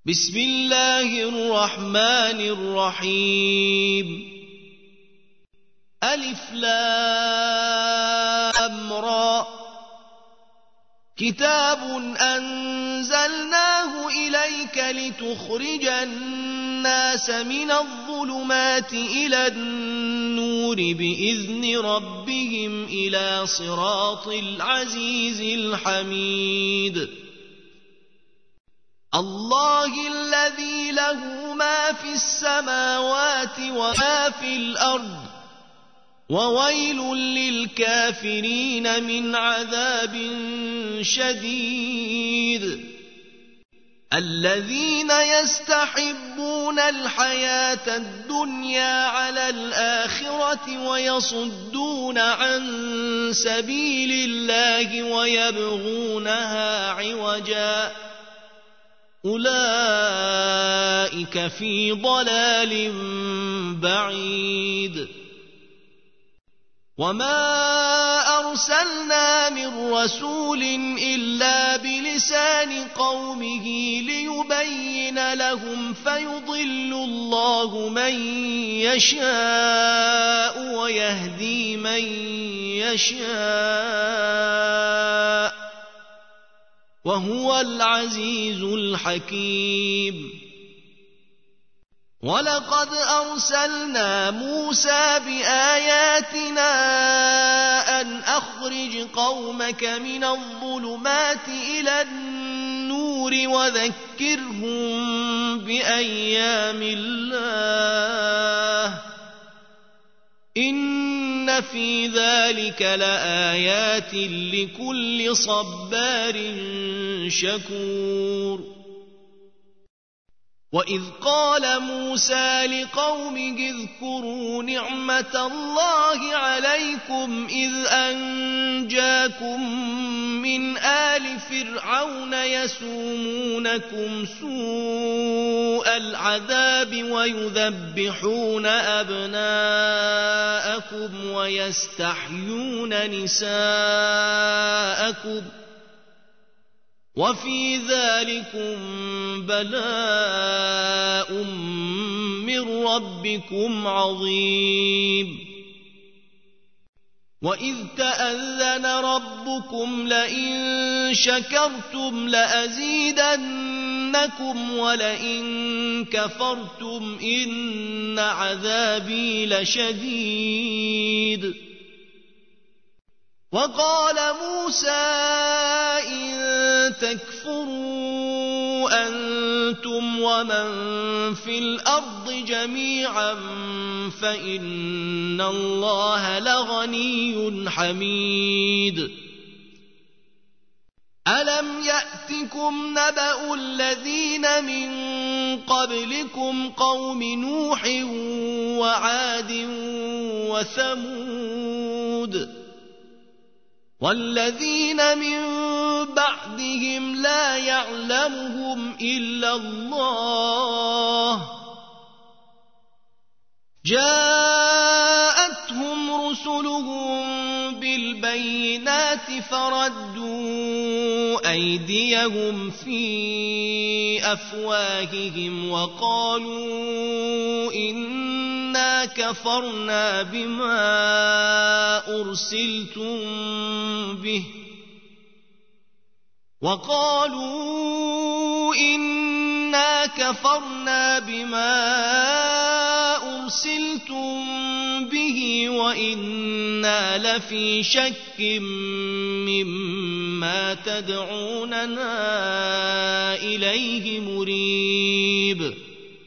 بسم الله الرحمن الرحيم ألف لام را كتاب أنزلناه إليك لتخرج الناس من الظلمات إلى النور بإذن ربهم إلى صراط العزيز الحميد الله الذي له ما في السماوات وما في الأرض وويل للكافرين من عذاب شديد الذين يستحبون الحياة الدنيا على الآخرة ويصدون عن سبيل الله ويبغونها عوجا أولئك في ضلال بعيد وما أرسلنا من رسول إلا بلسان قومه ليبين لهم فيضل الله من يشاء ويهدي من يشاء وهو العزيز الحكيم ولقد أرسلنا موسى بآياتنا أن أخرج قومك من الظلمات إلى النور وذكرهم بأيام الله إن في ذلك لآيات لكل صبار شكور وإذ قال موسى لقومه اذكروا نعمة الله عليكم إذ أنجاكم من آل فرعون يسومونكم سوء العذاب ويذبحون أبناءكم ويستحيون نساءكم وفي ذلكم بلاء من ربكم عظيم وإذ تأذن ربكم لئن شكرتم لأزيدنكم ولئن كفرتم إن عذابي لشديد وقال موسى إن تكفروا أنتم ومن في الأرض جميعا فإن الله لغني حميد ألم يأتكم نبأ الذين من قبلكم قوم نوح وعاد وثمود والذين من بعدهم لا يعلمهم إلا الله جاءتهم رسلهم بالبينات فردوا أيديهم في أفواههم وقالوا إنا كفرنا بما أرسلتم به وإنا لفي شك مما تدعوننا إليه مريب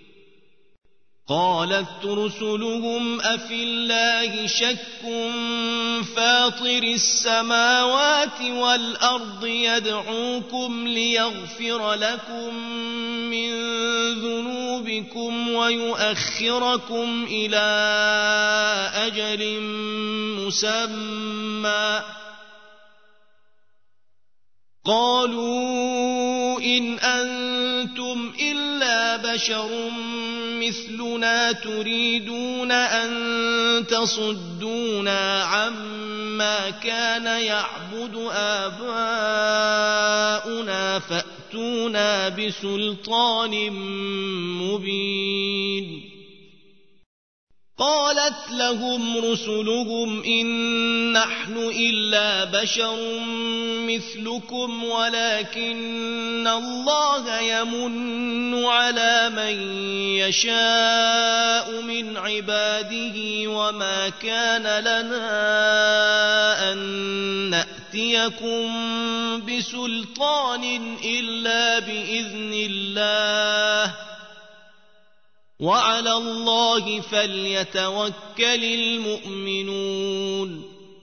قالت رسلهم أفي الله شك فاطر السماوات والأرض يدعوكم ليغفر لكم من ذنوبكم ويؤخركم إلى أجل مسمى قالوا إن أنتم إلا بشر مثلنا تريدون أن تصدونا عما كان يعبد آباؤنا فأتونا بسلطان مبين. قالت لهم رسلهم إن نحن إلا بشر مثلكم ولكن الله يمن على من يشاء من عباده وما كان لنا أن نأتيكم بسلطان إلا بإذن الله وعلى الله فليتوكل المؤمنون.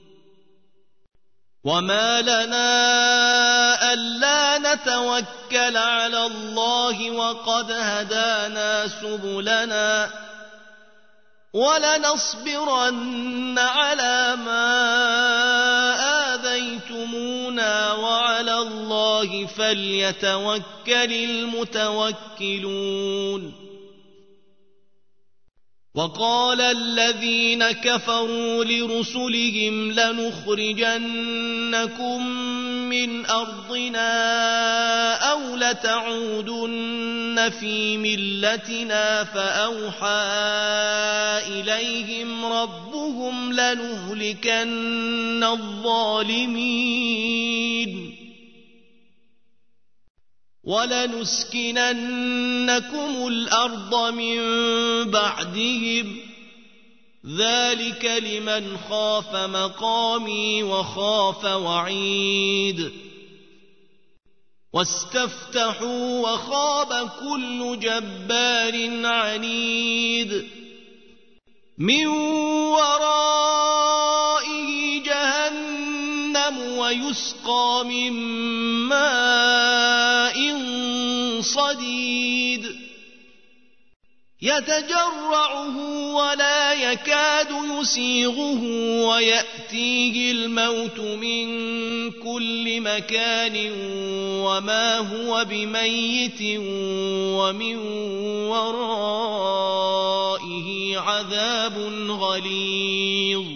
وما لنا ألا نتوكل على الله وقد هدانا سبلنا ولنصبرن على ما آذيتمونا وعلى الله فليتوكل المتوكلون. وقال الذين كفروا لرسلهم لنخرجنكم من أرضنا أو لتعودن في ملتنا فأوحى إليهم ربهم لنهلكن الظالمين ولنسكننكم الأرض من بعدهم ذلك لمن خاف مقامي وخاف وعيد. واستفتحوا وخاب كل جبار عنيد من ورائه جهنم ويسقى من ماء صديد يتجرعه ولا يكاد يسيغه ويأتيه الموت من كل مكان وما هو بميت ومن ورائه عذاب غليظ.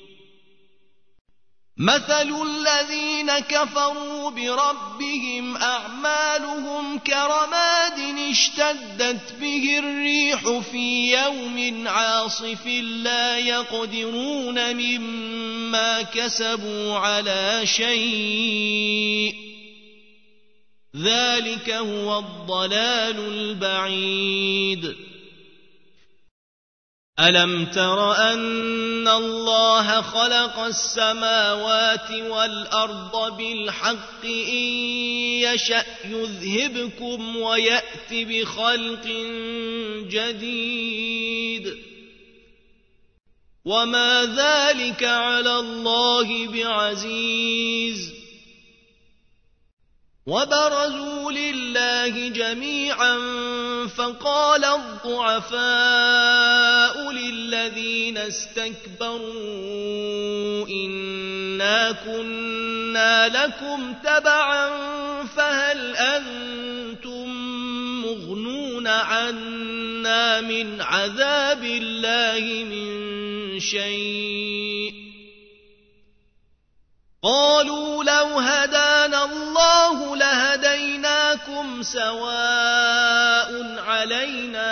مثل الذين كفروا بربهم أعمالهم كرماد اشتدت به الريح في يوم عاصف لا يقدرون مما كسبوا على شيء ذلك هو الضلال البعيد. ألم تر أن الله خلق السماوات والأرض بالحق إن يشأ يذهبكم ويأت بخلق جديد وما ذلك على الله بعزيز. وبرزوا لله جميعا فقال الضعفاء للذين استكبروا إنا كنا لكم تبعا فهل أنتم مغنون عنا من عذاب الله من شيء قالوا لو هدانا الله لهديناكم سواء علينا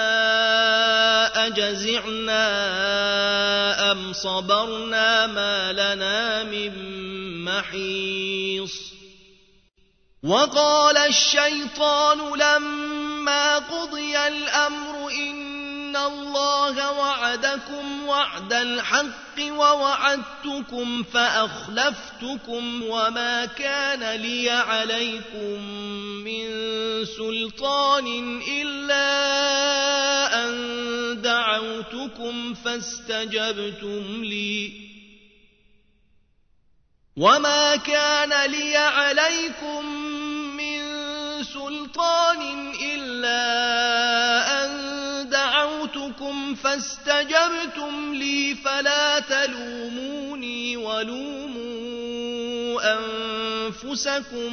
أجزعنا أم صبرنا ما لنا من محيص. وقال الشيطان لما قضي الأمر إن الله وعدكم وعد الحق ووعدتكم فأخلفتكم وما كان لي عليكم من سلطان إلا أن دعوتكم فاستجبتم لي وما كان لي عليكم من سلطان إلا أن دعوتكم فاستجبتم لي فلا تلوموني ولوموا أنفسكم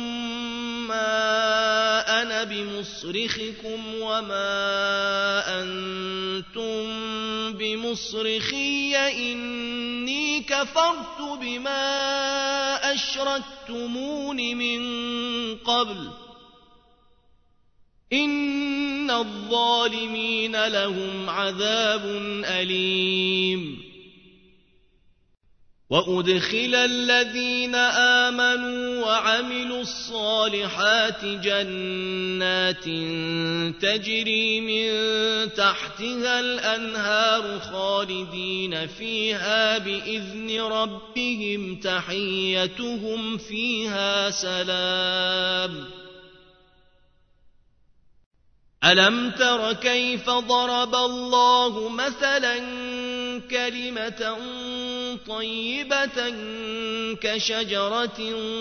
ما أنا بمصرخكم وما أنتم بمصرخي إني كفرت بما أشركتمون من قبل إن الظالمين لهم عذاب أليم وأدخل الذين آمنوا وعملوا الصالحات جنات تجري من تحتها الأنهار خالدين فيها بإذن ربهم تحيتهم فيها سلام ألم تر كيف ضرب الله مثلا كلمة طيبة كشجرة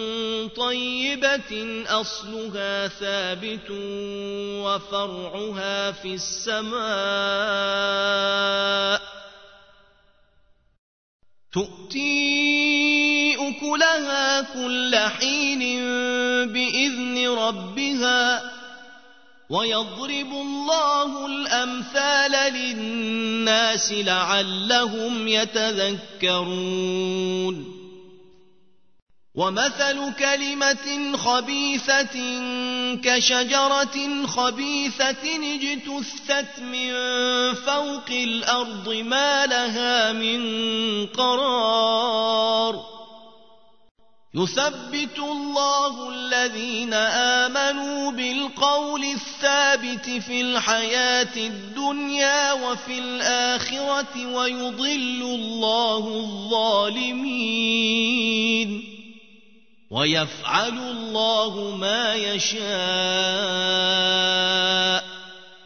طيبة أصلها ثابت وفرعها في السماء تؤتي أكلها كل حين بإذن ربها ويضرب الله الأمثال للناس لعلهم يتذكرون ومثل كلمة خبيثة كشجرة خبيثة اجتثت من فوق الأرض ما لها من قرار يثبت الله الذين آمنوا بالقول الثابت في الحياة الدنيا وفي الآخرة ويضل الله الظالمين ويفعل الله ما يشاء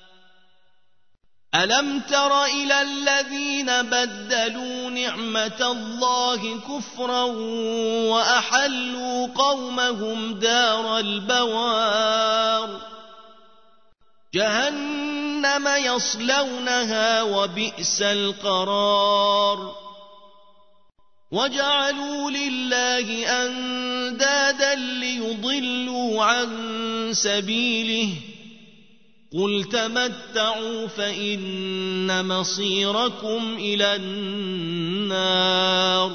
ألم تر إلى الذين بدلوا نعمة الله كفرا وأحلوا قومهم دار البوار جهنم يصلونها وبئس القرار وجعلوا لله أندادا ليضلوا عن سبيله قل تمتعوا فإن مصيركم إلى النار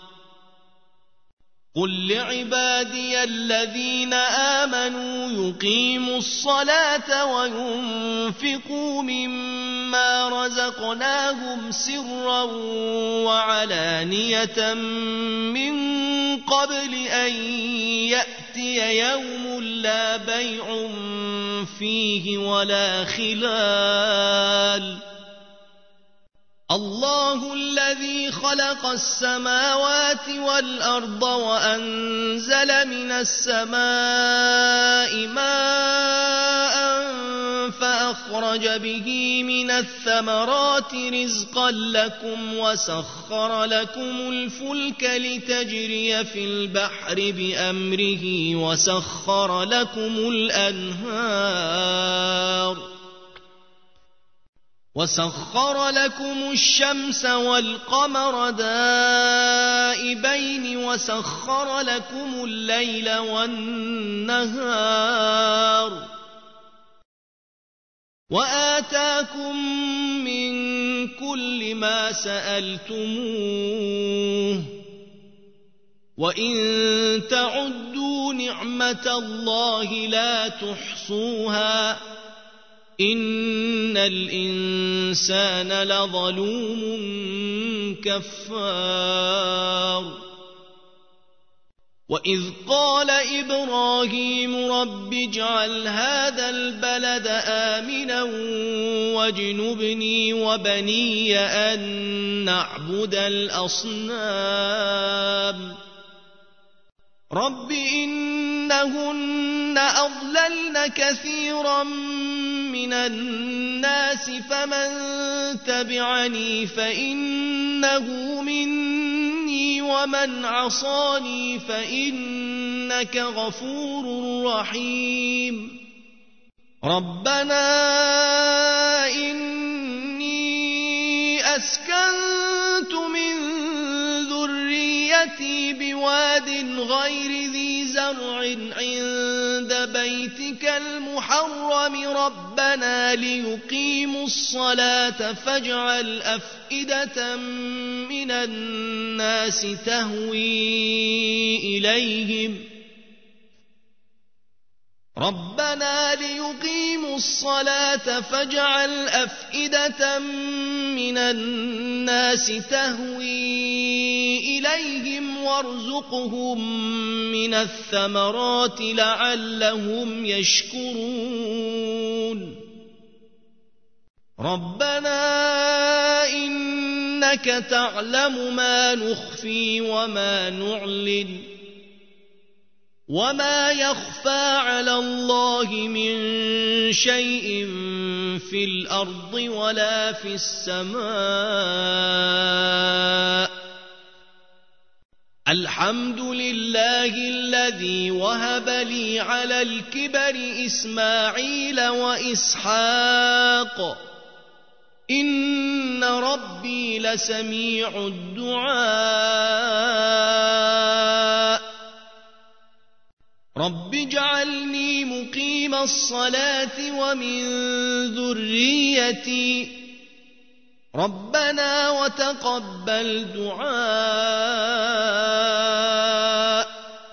قل لعبادي الذين آمنوا يقيموا الصلاة وينفقوا مما رزقناهم سرا وعلانية من قبل أن يأتي يوم لا بيع فيه ولا خلال الله الذي خلق السماوات والأرض وأنزل من السماء ماء فأخرج به من الثمرات رزقا لكم وسخر لكم الفلك لتجري في البحر بأمره وسخر لكم الأنهار وسخر لكم الشمس والقمر دائبين وسخر لكم الليل والنهار وآتاكم من كل ما سألتموه وإن تعدوا نعمة الله لا تحصوها إن الإنسان لظلوم كفار وإذ قال إبراهيم رب اجعل هذا البلد آمنا واجنبني وبني أن نعبد الأصنام رب إنهن أضللن كثيرا من الناس فمن تبعني فإنه مني ومن عصاني فإنك غفور رحيم ربنا إني أسكنت من ذريتي بواد غير ذي زرع عند بيتك المحرم ربنا ليقيموا الصلاة فاجعل أفئدة من الناس تهوي إليهم ربنا ليقيموا الصلاة فاجعل أفئدة من الناس تهوي إليهم وارزقهم من الثمرات لعلهم يشكرون ربنا إنك تعلم ما نخفي وما نعلن وما يخفى على الله من شيء في الأرض ولا في السماء الحمد لله الذي وهب لي على الكبر إسماعيل وإسحاق إن ربي لسميع الدعاء رب اجعلني مقيم الصلاة ومن ذريتي ربنا وتقبل دعاء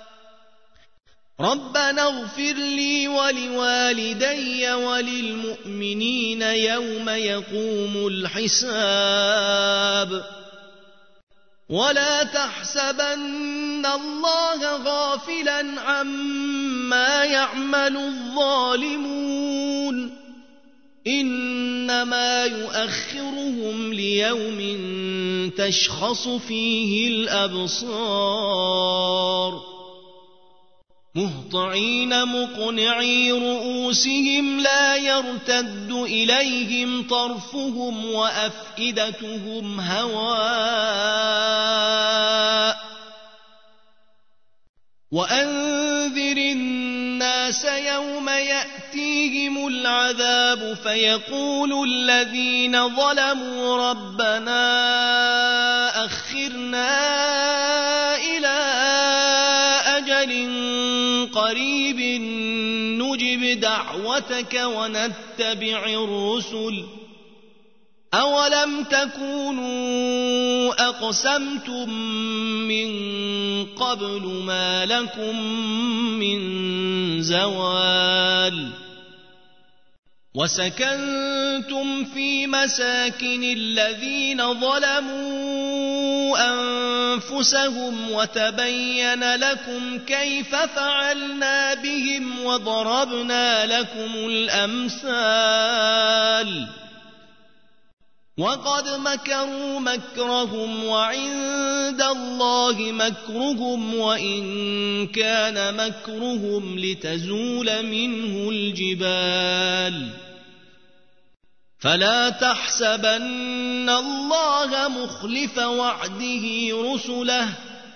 ربنا اغفر لي ولوالدي وللمؤمنين يوم يقوم الحساب ولا تحسبن الله غافلا عما يعمل الظالمون إنما يؤخرهم ليوم تشخص فيه الأبصار مهطعين مقنعي رؤوسهم لا يرتد إليهم طرفهم وأفئدتهم هواء وأنذر الناس يوم يأتيهم العذاب فيقول الذين ظلموا ربنا أخرنا إلى أجل قريب نجب دعوتك ونتبع الرسل أولم تكونوا أقسمتم من قبل ما لكم من زوال وسكنتم في مساكن الذين ظلموا أنفسهم وتبين لكم كيف فعلنا بهم وضربنا لكم الأمثال وقد مكروا مكرهم وعند الله مكرهم وإن كان مكرهم لتزول منه الجبال فلا تحسبن الله مخلف وعده رسله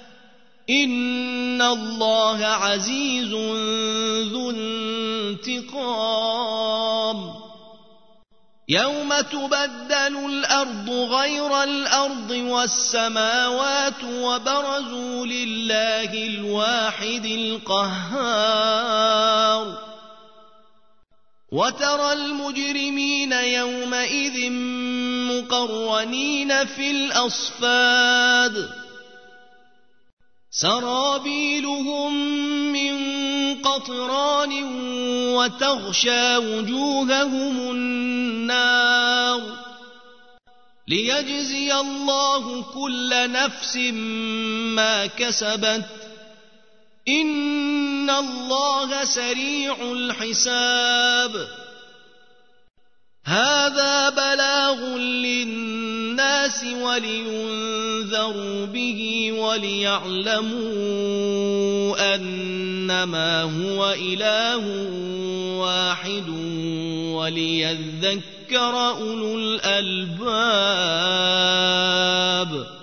إن الله عزيز ذو انتقام يوم تبدل الأرض غير الأرض والسماوات وبرزوا لله الواحد القهار وترى المجرمين يومئذ مقرنين في الأصفاد سرابيلهم من قطران وتغشى وجوههم النار ليجزي الله كل نفس ما كسبت إن الله سريع الحساب هذا بلاغ للناس ولينذروا به وليعلموا أنما هو إله واحد وليذكر أولو الألباب